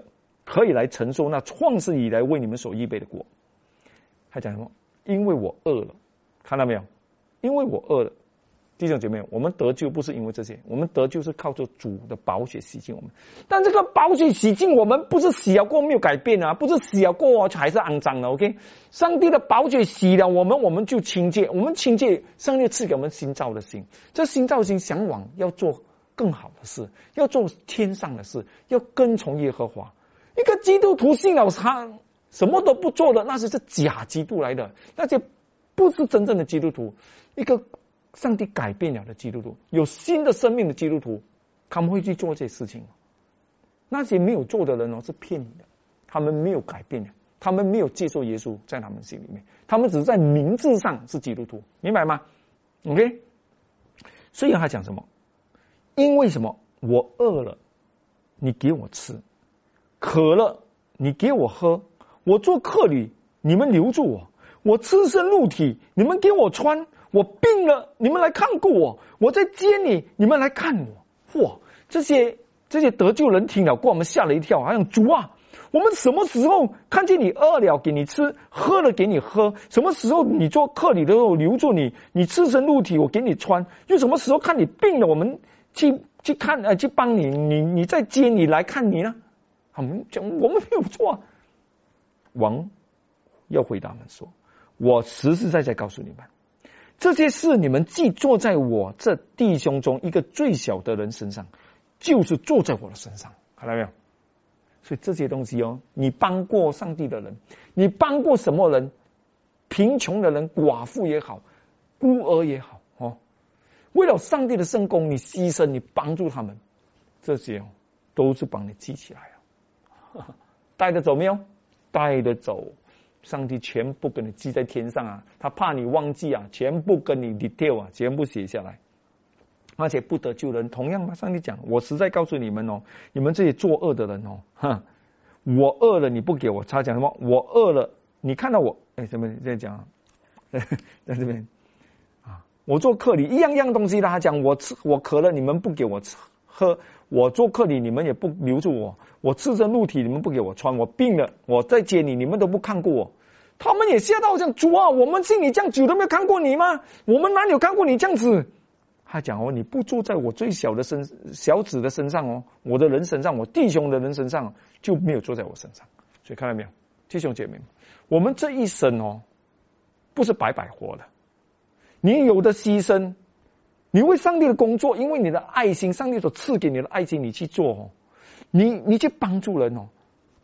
可以来承受那创世以来为你们所预备的国。他讲什么？因为我饿了，看到没有？因为我饿了。弟兄姐妹，我们得救不是因为这些，我们得救是靠着主的宝血洗净我们。但这个宝血洗净我们，不是洗了过后没有改变啊，不是洗了过后还是肮脏的。OK， 上帝的宝血洗了我们，我们就清洁，我们清洁，上帝赐给我们新造的心。这新造的心向往要做更好的事，要做天上的事，要跟从耶和华。一个基督徒信了他什么都不做的，那是是假基督来的，那些不是真正的基督徒。一个上帝改变了的基督徒，有新的生命的基督徒，他们会去做这些事情。那些没有做的人哦，是骗你的，他们没有改变的，他们没有接受耶稣在他们心里面，他们只是在名字上是基督徒，明白吗 ？OK， 所以他讲什么？因为什么？我饿了，你给我吃；渴了，你给我喝；我做客旅，你们留住我；我赤身露体，你们给我穿。我病了，你们来看顾我；我在监里，你们来看我。哇，这些这些得救人听了过，我们吓了一跳，好像主啊，我们什么时候看见你饿了给你吃，喝了给你喝？什么时候你做客旅的时候留住你，你赤身露体我给你穿？又什么时候看你病了，我们去去看呃去帮你，你你在监里来看你呢？我们讲我们没有错。王要回答们说：我实实在在告诉你们。这些事你们既做在我这弟兄中一个最小的人身上，就是做在我的身上，看到没有？所以这些东西哦，你帮过上帝的人，你帮过什么人？贫穷的人、寡妇也好，孤儿也好，哦，为了上帝的圣工，你牺牲，你帮助他们，这些哦，都是帮你记起来了，带得走没有？带得走。上帝全部给你记在天上啊，他怕你忘记啊，全部跟你 detail 啊，全部写下来。而且不得救人，同样嘛，上帝讲，我实在告诉你们哦，你们这些作恶的人哦，哈，我饿了你不给我，他讲什么？我饿了，你看到我，哎，什么在讲？在这边啊，我做客旅一样样东西的，他讲我吃我渴了，你们不给我吃喝。我做客旅，你们也不留住我；我赤身露体，你们不给我穿；我病了，我在接你，你们都不看过我。他们也吓到讲：主啊，我们信你这样久都没有看过你吗？我们哪里有看过你这样子？他讲哦，你不住在我最小的身小子的身上哦，我的人身上，我弟兄的人身上就没有坐在我身上。所以看到没有，弟兄姐妹们，我们这一生哦，不是白白活的，你有的牺牲。你为上帝的工作，因为你的爱心，上帝所赐给你的爱心，你去做哦，你你去帮助人哦，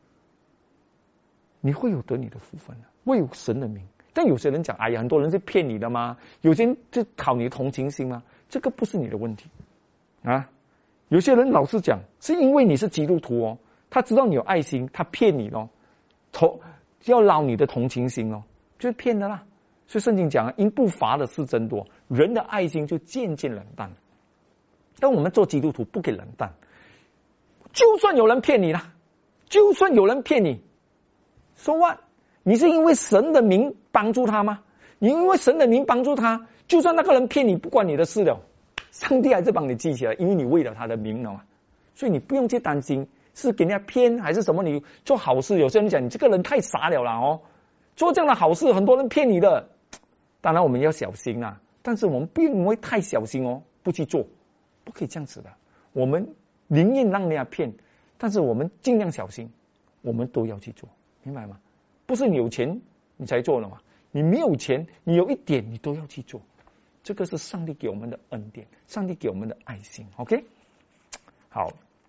你会有得你的福分的，为神的名。但有些人讲，哎呀，很多人是骗你的吗？有些人就考你的同情心吗？这个不是你的问题啊。有些人老是讲，是因为你是基督徒哦，他知道你有爱心，他骗你哦，同要捞你的同情心哦，就是骗的啦。所以圣经讲，因不罚的事增多，人的爱心就渐渐冷淡。但我们做基督徒不给冷淡，就算有人骗你了，就算有人骗你 ，so what？ 你是因为神的名帮助他吗？你因为神的名帮助他，就算那个人骗你，不关你的事了，上帝还是帮你记起来，因为你为了他的名了嘛。所以你不用去担心是给人家骗还是什么。你做好事，有些人讲你这个人太傻了啦哦，做这样的好事，很多人骗你的。当然我们要小心啊，但是我们并不会太小心哦，不去做，不可以这样子的。我们宁愿让人家骗，但是我们尽量小心，我们都要去做，明白吗？不是你有钱你才做了嘛，你没有钱，你有一点你都要去做，这个是上帝给我们的恩典，上帝给我们的爱心。 OK， 好，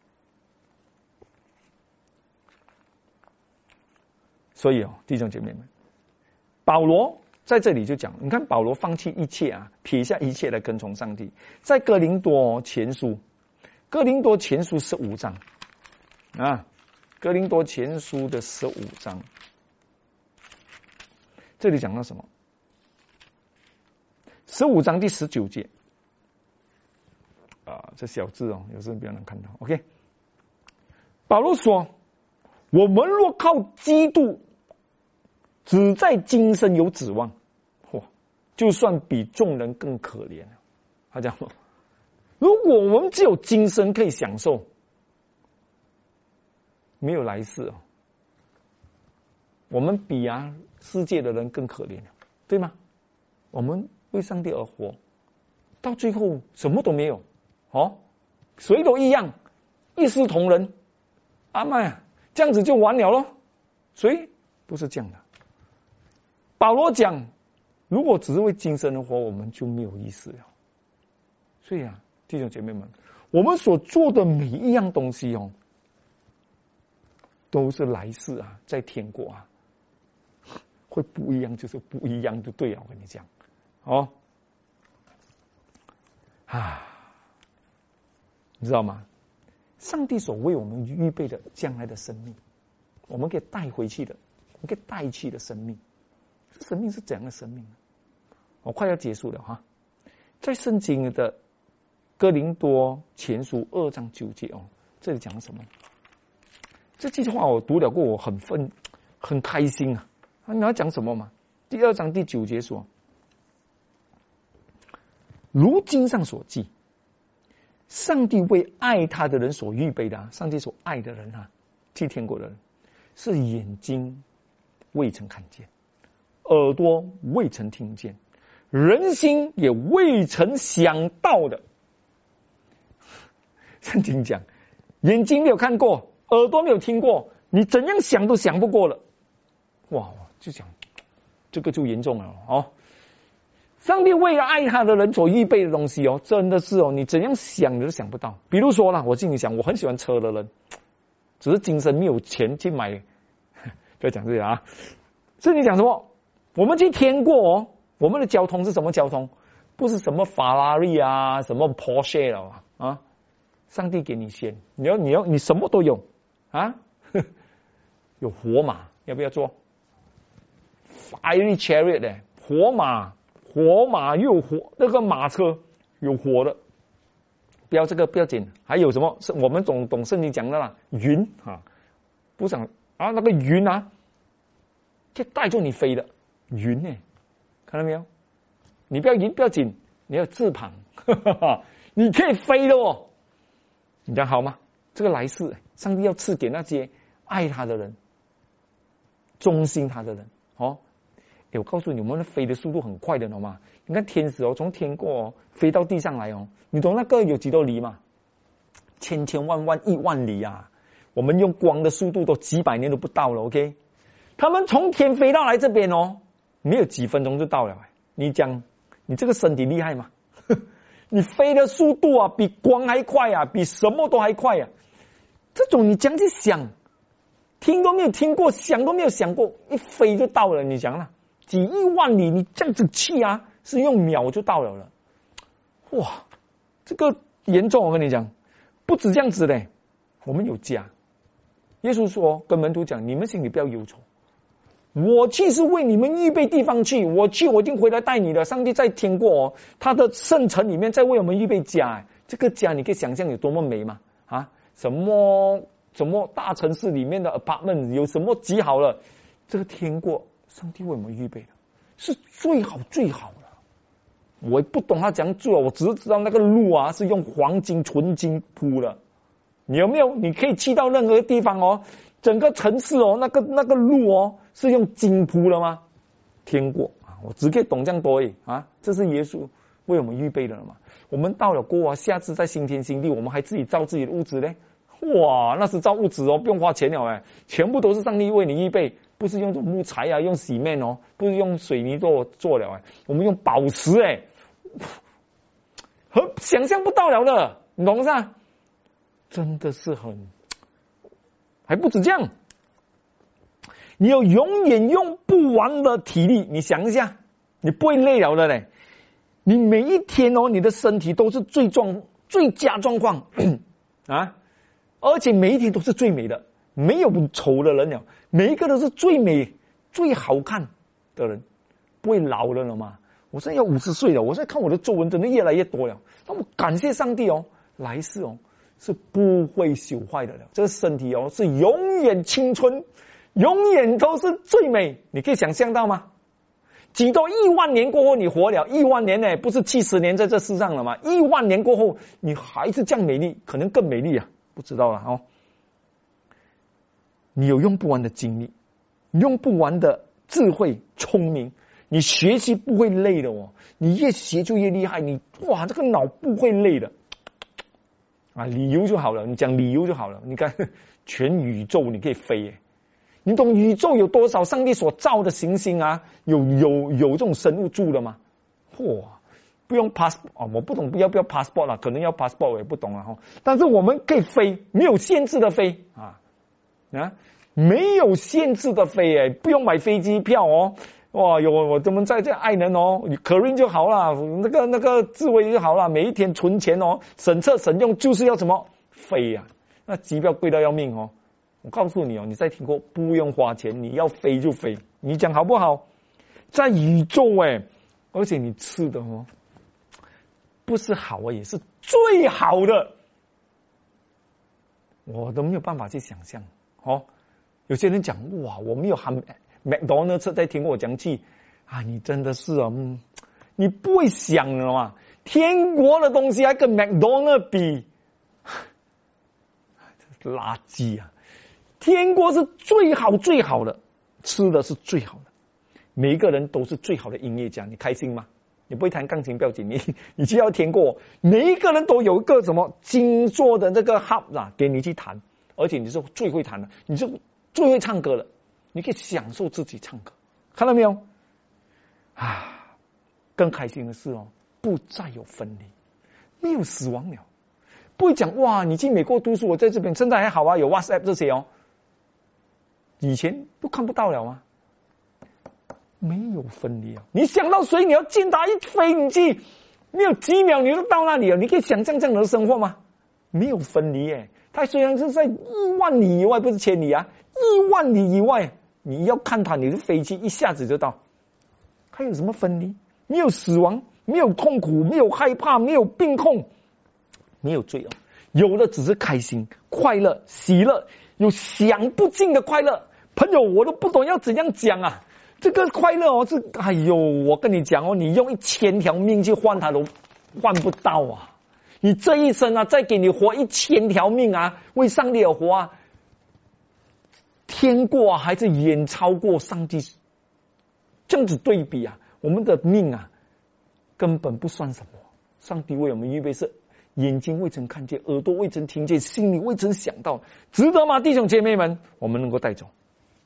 所以哦，弟兄姐妹们，保罗在这里就讲，你看保罗放弃一切啊，撇下一切来跟从上帝。在哥林多前书，哥林多前书十五章啊，哥林多前书的十五章，这里讲到什么？十五章第十九节啊，这小字哦，有时候比较难看到。OK， 保罗说：“我们若靠基督，只在今生有指望，嚯，就算比众人更可怜。”他讲说，如果我们只有今生可以享受， 没有来世哦，我们比啊世界的人更可怜了，对吗？我们为上帝而活，到最后什么都没有哦，谁都一样，一视同仁，阿妈这样子就完了咯。谁不是这样的？保罗讲，如果只是为今生而活，我们就没有意思了。所以啊，弟兄姐妹们，我们所做的每一样东西哦，都是来世啊，在天国啊，会不一样，就是不一样，就对了。我跟你讲，哦，啊，你知道吗？上帝所为我们预备的将来的生命，我们可以带回去的，我们可以带去的生命，这生命是怎样的生命呢？我快要结束了哈，在圣经的哥林多前书二章九节哦，这里讲什么？这句话我读了过，我很愤很开心啊！啊，你要讲什么嘛？第二章第九节说：“如经上所记，上帝为爱他的人所预备的、啊，上帝所爱的人啊，去天国的人，是眼睛未曾看见，耳朵未曾听见，人心也未曾想到的。”圣经讲，眼睛没有看过，耳朵没有听过，你怎样想都想不过了。哇，就讲这个就严重了哦。上帝为了爱他的人所预备的东西哦，真的是哦，你怎样想都想不到。比如说啦，我心里想，我很喜欢车的人，只是今生没有钱去买。不要讲这个啊，所以你讲什么？我们去天过哦，我们的交通是什么交通？不是什么法拉利啊，什么 Porsche 了啊。上帝给你先，你要你要你什么都有啊，有火马，要不要做 ？Fiery Chariot 的火马，火马又有火，那个马车有火的，不要这个不要紧。还有什么？是我们懂懂圣经讲的啦，云啊，不想啊那个云啊，可以带着你飞的云呢，看到没有？你不要云不要紧，你要翅膀，你可以飞的哦。你讲好吗？这个来世，上帝要赐给那些爱他的人、忠心他的人。哦，哎，我告诉你，我们飞的速度很快的，懂吗？你看天使哦，从天过哦，飞到地上来哦，你懂那个有几多里吗？千千万万亿万里啊！我们用光的速度都几百年都不到了 ，OK？ 他们从天飞到来这边哦，没有几分钟就到了。你讲，你这个身体厉害吗？你飞的速度啊，比光还快啊，比什么都还快啊！这种你讲去想，听都没有听过，想都没有想过，一飞就到了。你讲了几亿万里，你这样子去啊，是用秒就到了了。哇，这个严重！我跟你讲，不止这样子嘞，我们有家。耶稣说跟门徒讲，你们心里不要忧愁。我去是为你们预备地方去，我去我一定回来带你的。上帝在天过哦，他的圣城里面在为我们预备家，这个家你可以想象有多么美吗？啊，什么什么大城市里面的 apartment 有什么极好了？这个天过，上帝为我们预备的是最好最好的。我也不懂他怎样做，我只是知道那个路啊是用黄金纯金铺的。你有没有？你可以去到任何地方哦。整个城市哦，那个那个路哦，是用金铺了吗？天过啊，我只可以懂这样多而已啊！这是耶稣为我们预备的了嘛？我们到了过啊，下次在新天新地，我们还自己造自己的屋子嘞！哇，那是造屋子哦，不用花钱了哎，全部都是上帝为你预备，不是用这种木材啊，用洗面哦，不是用水泥做做了哎，我们用宝石哎，和想象不到了的，你懂是吧？真的是很。还不止这样，你有永远用不完的体力。你想一下，你不会累了的嘞。你每一天哦，你的身体都是最状最佳状况啊，而且每一天都是最美的，没有丑的人了，每一个都是最美、最好看的人，不会老了了嘛。我现在要五十岁了，我现在看我的皱纹真的越来越多了。那我感谢上帝哦，来世哦。是不会朽坏的了，这个身体哦是永远青春，永远都是最美。你可以想象到吗？几多亿万年过后你活了亿万年呢，不是七十年在这世上了吗？亿万年过后你还是这样美丽，可能更美丽啊，不知道了哦。 你有用不完的精力，用不完的智慧、聪明，你学习不会累的哦。你越学就越厉害，你哇，这个脑不会累的啊！理由就好了，你讲理由就好了。你看全宇宙你可以飞耶，你懂宇宙有多少上帝所造的行星啊？有有有这种生物住的吗？嚯！不用 passport 啊，我不懂要不要 passport 了，可能要 passport 我也不懂了哈。但是我们可以飞，没有限制的飞啊啊，没有限制的飞哎，不用买飞机票哦。哇，有我我们在这爱人哦，可润就好了，那个那个智慧就好了，每一天存钱哦，省吃省用就是要什么飞呀、啊？那机票贵到要命哦。我告诉你哦，你再听过不用花钱，你要飞就飞，你讲好不好？在宇宙哎，而且你吃的哦。不是好啊，也是最好的，我都没有办法去想象哦。有些人讲哇，我没有含 McDonald's 在听我讲起啊，你真的是啊，嗯、你不会想了嘛？天国的东西还跟 McDonald's 比，垃圾啊！天国是最好最好的，吃的是最好的，每一个人都是最好的音乐家，你开心吗？你不会弹钢琴不要紧，你你就要听过，每一个人都有一个什么精做的这个 hub 啊，给你去弹，而且你是最会弹的，你是最会唱歌的，你可以享受自己唱歌，看到没有？啊，更开心的是哦，不再有分离，没有死亡了，不会讲哇，你去美国读书，我在这边现在还好啊，有 WhatsApp 这些哦，以前都看不到了啊。没有分离啊！你想到谁，你要见他一飞你去，没有几秒你就到那里了。你可以想象这样的生活吗？没有分离耶！他虽然是在亿万里以外，不是千里啊，亿万里以外，你要看他，你是飞机一下子就到。还有什么分离？没有死亡，没有痛苦，没有害怕，没有病痛，没有罪恶，有的只是开心、快乐、喜乐，有享不尽的快乐。朋友，我都不懂要怎样讲啊！这个快乐哦，是哎呦，我跟你讲哦，你用一千条命去换它都换不到啊！你这一生啊，再给你活一千条命啊，为上帝而活啊，天过啊，还是远超过上帝。这样子对比啊，我们的命啊，根本不算什么。上帝为我们预备是眼睛未曾看见，耳朵未曾听见，心里未曾想到，值得吗？弟兄姐妹们，我们能够带走。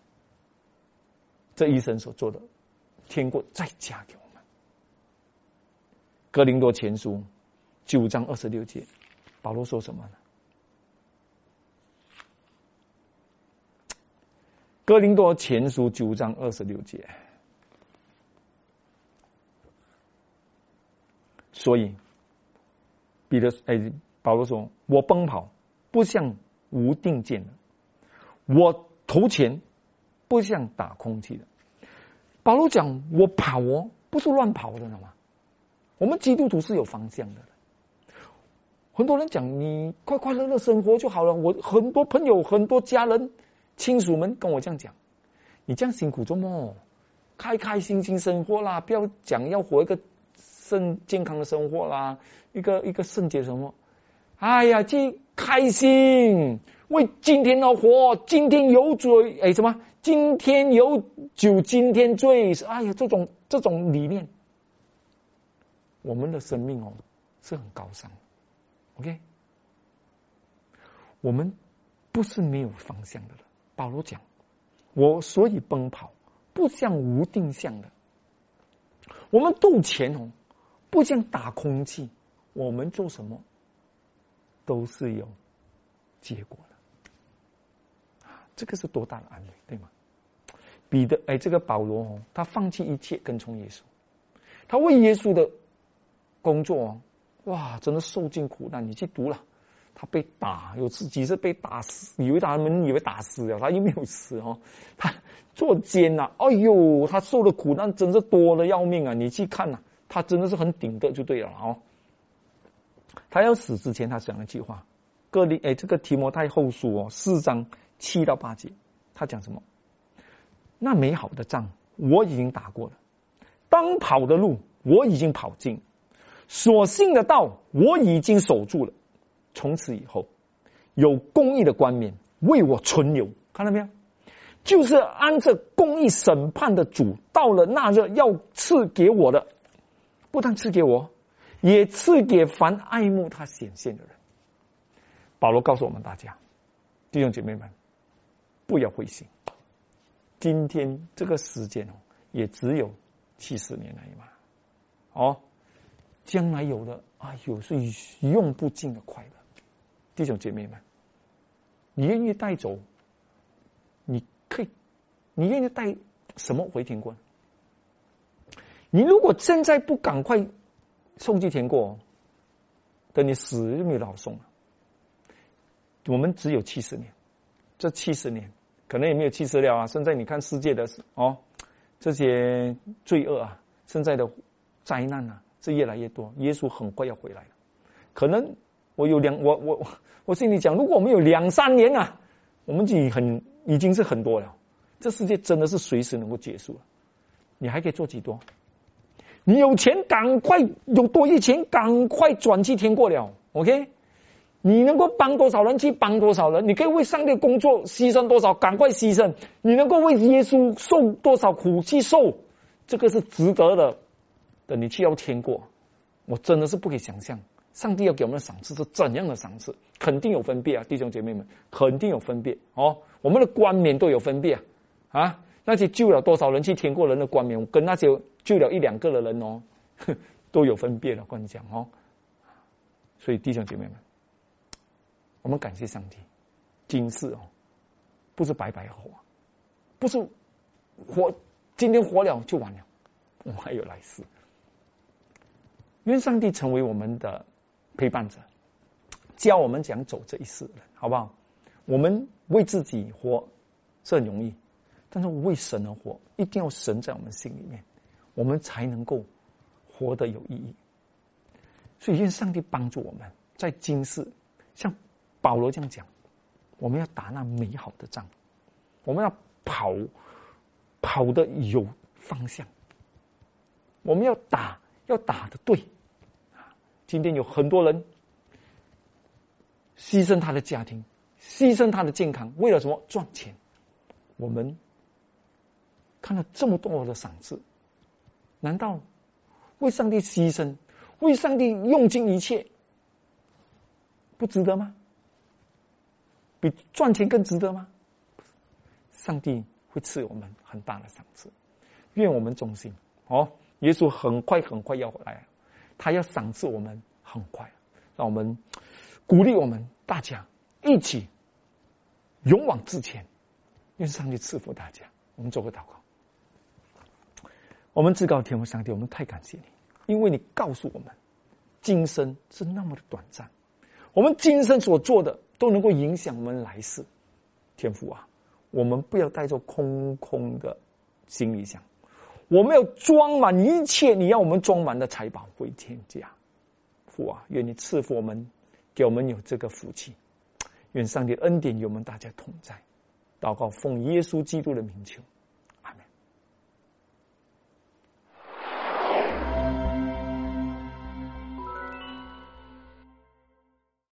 这一生所做的，天国再加给我们。哥林多前书九章二十六节，保罗说什么呢？哥林多前书九章二十六节，所以彼得哎，保罗说：“我奔跑不像无定见的，我投钱不像打空气的。”保罗讲我跑哦，不是乱跑的，知道吗？我们基督徒是有方向的。很多人讲你快快乐乐生活就好了，我很多朋友、很多家人、亲属们跟我这样讲：你这样辛苦做么？开开心心生活啦，不要讲要活一个圣健康的生活啦，一个一个圣洁的生活。哎呀，去开心，为今天而活，今天有罪，哎什么？今天有酒今天醉，哎呀，这种这种理念，我们的生命哦是很高尚 ，OK？ 我们不是没有方向的了。保罗讲，我所以奔跑，不像无定向的。我们斗钱哦，不像打空气，我们做什么都是有结果的。这个是多大的安慰，对吗？彼得哎，这个保罗哦，他放弃一切跟从耶稣，他为耶稣的工作哦，哇，真的受尽苦难。你去读了，他被打，有自己是被打死，以为他们以为打死了，他又没有死哦。他做监呐、啊，哎呦，他受的苦难真是多了要命啊！你去看呐、啊，他真的是很顶的就对了哦。他要死之前，他讲了一句话，哥林哎，这个提摩太后书哦，四章七到八节，他讲什么？那美好的仗我已经打过了，当跑的路我已经跑尽，所信的道我已经守住了。从此以后，有公义的冠冕为我存留。看到没有？ 就是按着公义审判的主，到了那日要赐给我的，不但赐给我，也赐给凡爱慕他显现的人。保罗告诉我们大家，弟兄姐妹们，不要灰心。今天这个时间哦，也只有七十年而已嘛。哦，将来有的，哎呦，是用不尽的快乐。弟兄姐妹们，你愿意带走？你可以，你愿意带什么回天国？你如果现在不赶快送去天国，等你死就没有好送了。我们只有七十年，这七十年可能也没有七十了啊！现在你看世界的哦，这些罪恶啊，现在的灾难啊，是越来越多。耶稣很快要回来了，可能我有两我我我心里讲，如果我们有两三年啊，我们已很已经是很多了。这世界真的是随时能够结束了，你还可以做几多？你有钱赶快有多余钱，赶快转去天国了 ，OK？你能够帮多少人去帮多少人，你可以为上帝工作牺牲多少，赶快牺牲。你能够为耶稣受多少苦去受，这个是值得的。等你去要天国，我真的是不可以想象，上帝要给我们的赏赐是怎样的赏赐，肯定有分别啊，弟兄姐妹们，肯定有分别哦。我们的冠冕都有分别啊，啊，那些救了多少人去天国人的冠冕，跟那些救了一两个的人哦，都有分别了。跟你讲哦，所以弟兄姐妹们。我们感谢上帝，今世哦，不是白白活，不是活今天活了就完了，我们还有来世。愿上帝成为我们的陪伴者，教我们怎样走这一世的人，好不好？我们为自己活是很容易，但是为神而活，一定要神在我们心里面，我们才能够活得有意义。所以愿上帝帮助我们，在今世像保罗这样讲，我们要打那美好的仗，我们要跑跑得有方向，我们要打要打得对。今天有很多人牺牲他的家庭，牺牲他的健康，为了什么？赚钱。我们看了这么多的赏赐，难道为上帝牺牲，为上帝用尽一切，不值得吗？比赚钱更值得吗？上帝会赐我们很大的赏赐，愿我们忠心哦。耶稣很快很快要回来，他要赏赐我们很快，让我们鼓励我们大家一起勇往直前。愿上帝赐福大家。我们做个祷告。我们至高天父上帝，我们太感谢你，因为你告诉我们，今生是那么的短暂，我们今生所做的都能够影响我们来世。天父啊，我们不要带着空空的行李箱，我们要装满一切你要我们装满的财宝回天家。父啊，愿你赐福我们，给我们有这个福气。愿上帝恩典与我们大家同在。祷告奉耶稣基督的名求。